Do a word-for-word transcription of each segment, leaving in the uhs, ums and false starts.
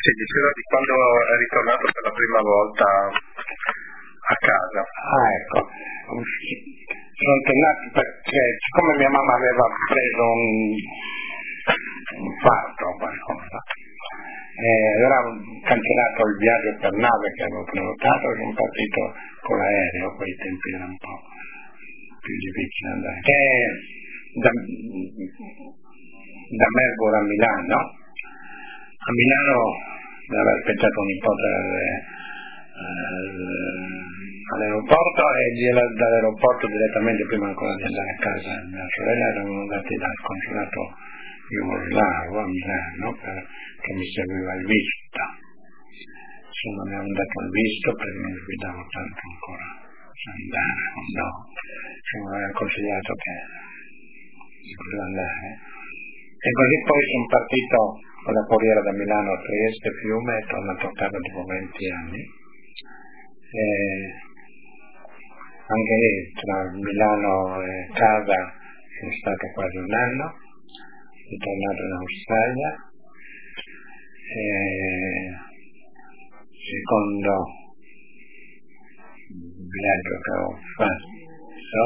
Sì, diceva di quando è ritornato per la prima volta a casa. Ah, ecco. Sono tornato perché, siccome mia mamma aveva preso un, un infarto o qualcosa, eh, allora ho cancellato il viaggio per nave che avevo prenotato e sono partito con l'aereo, a quei tempi era un po' più difficile andare. E da, da Melbourne a Milano, a Milano mi aveva aspettato un nipote all'aeroporto e dall'aeroporto direttamente, prima ancora di andare a casa mia sorella, erano andati dal consolato jugoslavo a Milano per, che mi serviva il visto. Insomma mi hanno dato il visto perché non guidavo tanto ancora a andare, no, insomma mi aveva consigliato che si poteva andare e così poi sono partito con la corriera da Milano a Trieste, Fiume, e tornato a casa dopo venti anni. E anche lì tra Milano e casa sono stato quasi un anno, sono tornato in Australia e secondo viaggio che ho fatto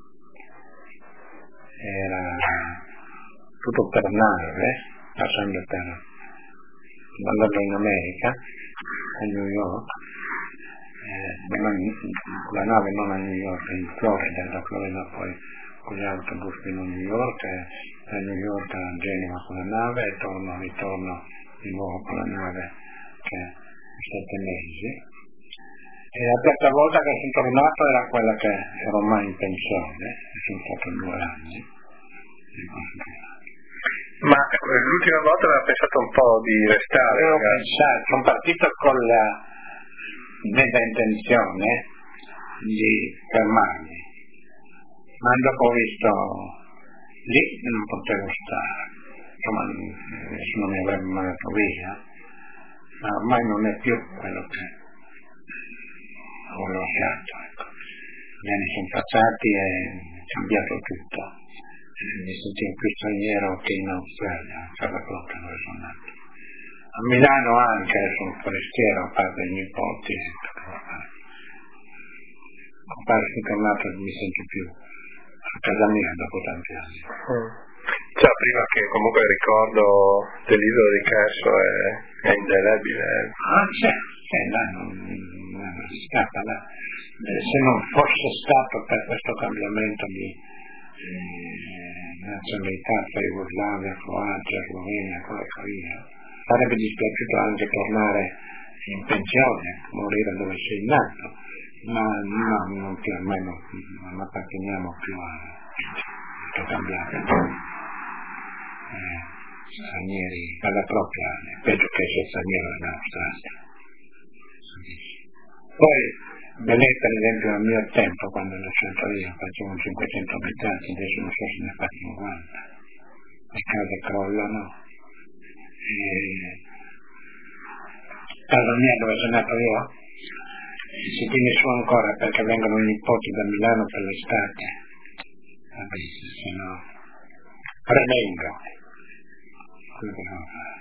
era tutto per nave, passando per andando in America, a New York. Eh, non, la nave non a New York, in Florida, da Florida poi con gli autobus fino a New York, e da New York a Genova con la nave e torno, ritorno di nuovo con la nave che è sette mesi. E la terza volta che sono tornato era quella che ero ormai in pensione, e sono stato due anni. Ma l'ultima volta aveva pensato un po' di restare? Avevo pensato, sono partito con la netta intenzione di fermarmi, ma dopo ho visto lì non potevo stare, insomma nessuno mi avrebbe mandato via, ma ormai non è più quello che ho lasciato, ecco. Gli anni sono passati e è cambiato tutto, mi sentivo più straniero che in Australia, per la propria dove sono nato. A Milano anche sono forestiero, a parte i nipoti, compare che tornato mi sento più a casa mia dopo tanti anni. Mm. Cioè prima che comunque il ricordo dell'isola di Carso è, è indelebile. Ah c'è, c'è, là non, non si scappa, là. Se non fosse stato per questo cambiamento di eh, nazionalità tra Jugoslavia, Croazia, Slovenia, Croazia, sarebbe dispiaciuto anche tornare in pensione, morire dove sei nato, ma no, non più, ormai non, non apparteniamo più a tutto cambiato. Eh, stranieri alla propria, peggio che essere straniero in Australia. Poi Venezia, ad esempio, al mio tempo, quando l'ho scelto io, facevo cinquecento abitanti, adesso non so se ne fa cinquanta. Le case crollano. E casa mia dove sono nato io si tiene su ancora perché vengono i nipoti da Milano per l'estate, vabbè, se no tremendo quello che devo fare.